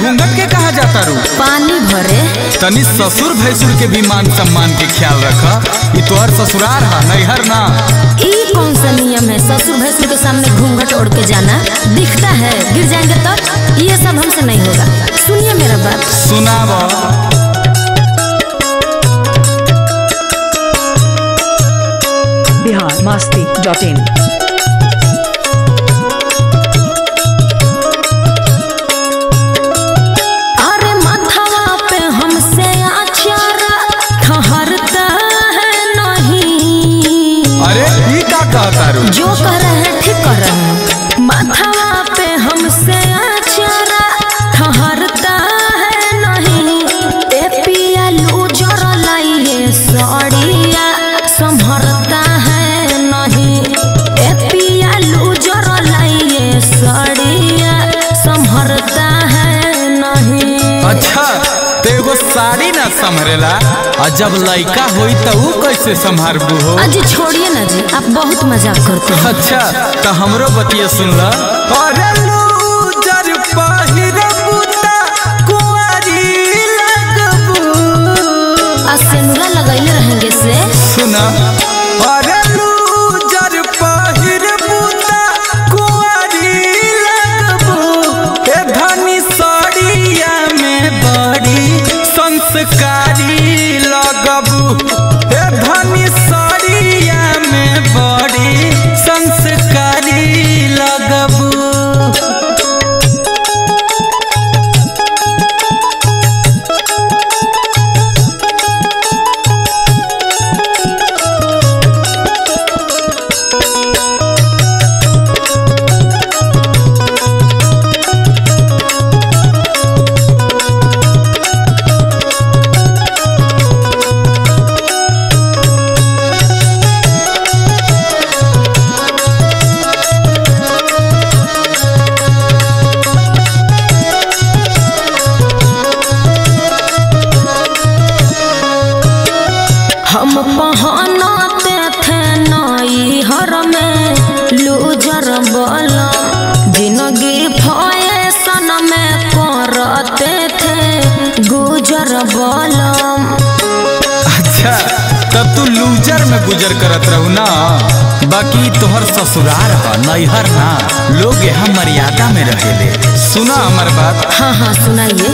घूंघट के कहा जाता रू? पानी भरे। तनी ससुर भैसुर के भी मान सम्मान के ख्याल रखा। ये तोहर ससुरार है नैहर ना। ई कौन सा नियम है ससुर भैसुर के सामने घूंघट ओढ़ के जाना? दिखता है गिर जाएंगे तो। ये सब हमसे नहीं होगा। सुनिए मेरा बात। सुनावा। biharmasti.in जो कह रहे हैं ठीक कर रहे हैं। माथवा पे हमसे आचारा ठहरता है नहीं। ए पिया लूजर लाइए सड़िया संभरता है नहीं। ए पिया लूजर लाइए सड़िया संभरता है नहीं। अच्छा तो एगो साड़ी ना संभरेला और जब लड़का होई तो ऊ कैसे संभारबू हो? अजी छोड़िए ना जी, आप बहुत मजाक करते हैं। अच्छा तो हमरो बतिया सुन ला। अरे लूजर पहिरबू त कुंवारी लगबू। सेनुरा लगैले रहेंगे से। सुना। अरे लूजर पहिरबू त कुंवारी लगबू। ए धनी साड़िया में बड़ी संस्कारी लगबू। ए धनी साड़िया में बड़ी संस्कारी लगबू। हम पहनाते थे नई हर में लूजर वाला। जिंदगी फैशन में करते थे गुजर वाला। अच्छा तब तू लूजर में गुजर करत रहू ना। बाकी तोहर ससुरार है नैहर ना। लोग यहाँ मर्यादा में रहेले। सुना हमार बात। हाँ हाँ सुनाइए।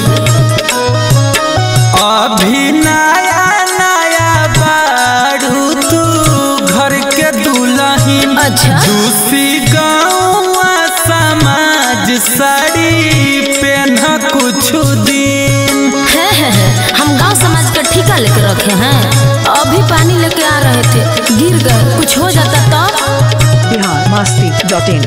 अभी नया नया बारू तू घर के दुल्हन। अच्छा दूसरी गाँव समाज साड़ी पहना कुछ दिन। है हम गांव समाज का ठिका लेके रखे हैं। अभी पानी लेके आ रहे थे गिर गए, कुछ हो जाता तो। biharmasti.in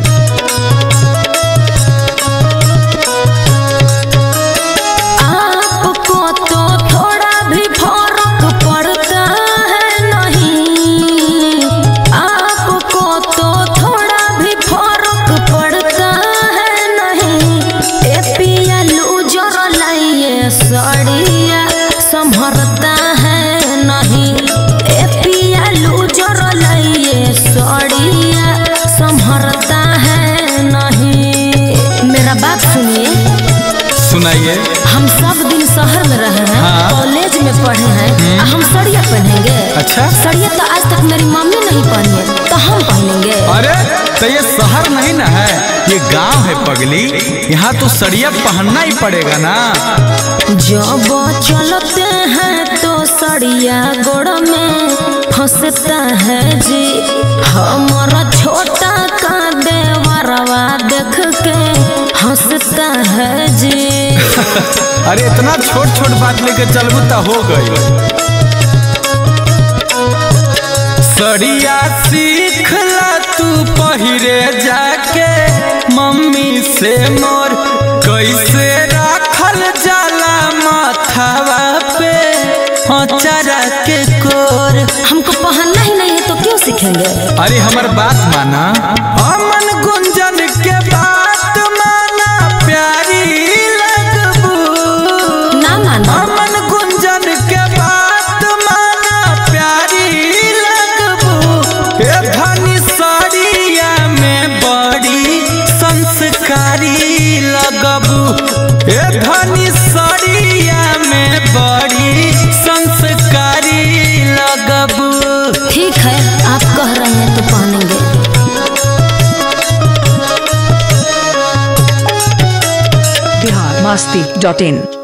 आपको तो थोड़ा भी फर्क पड़ता है नहीं। आपको तो थोड़ा भी फर्क पड़ता है नहीं। ए पिया लूजर लाइए सड़िया संभरता है नहीं। ए पिया लूजर लाइए सड़िया संभरता है नहीं। मेरा बात सुनिए। सुनाइए। हम सब दिन शहर में रहे हैं। हाँ। कॉलेज में पढ़े हैं। हम सड़िया पहनेंगे? अच्छा सड़िया तो आज तक मेरी मम्मी नहीं पहनी है तो हम पहनेंगे। अरे तो ये शहर नहीं ना है, ये गांव है पगली। यहाँ तो सड़िया पहनना ही पड़ेगा ना। जब चलते हैं तो सड़िया गोड़ में फंसता है जी। हमारा छोटा का देवरवा देख के हंसता है जी। अरे इतना छोट छोट बात लेके चलबू तो हो गई। सड़िया सीख ला तू पहिरे जाके मम्मी से मोर। कैसे राखल जाला माथावा पे अचारा के कोर। हमको पहनना ही नहीं है तो क्यों सीखेंगे? अरे हमार बात माना। अमन गुंजन के बात माना प्यारी लगबू। ना माना। अमन गुंजन के बात माना प्यारी लगबू। ए धनी साड़िया में बड़ी संस्कारी लगबू। ए धनी masti.in